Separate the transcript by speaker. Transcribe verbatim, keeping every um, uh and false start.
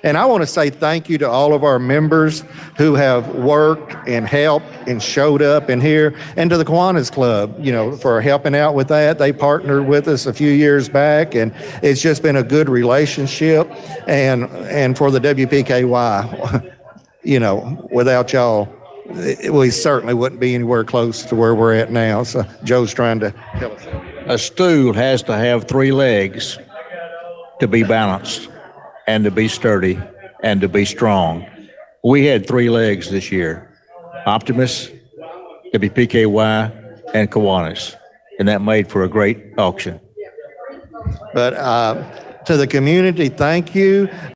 Speaker 1: And I want to say thank you to all of our members who have worked and helped and showed up in here, and to the Kiwanis Club, you know, for helping out with that. They partnered with us a few years back, and it's just been a good relationship. And and for the W P K Y, you know, without y'all, we certainly wouldn't be anywhere close to where we're at now. So Joe's trying to tell us.
Speaker 2: A stool has to have three legs to be balanced and to be sturdy and to be strong. We had three legs this year: Optimus, W P K Y, and Kiwanis, and that made for a great auction.
Speaker 1: But uh, to the community, thank you.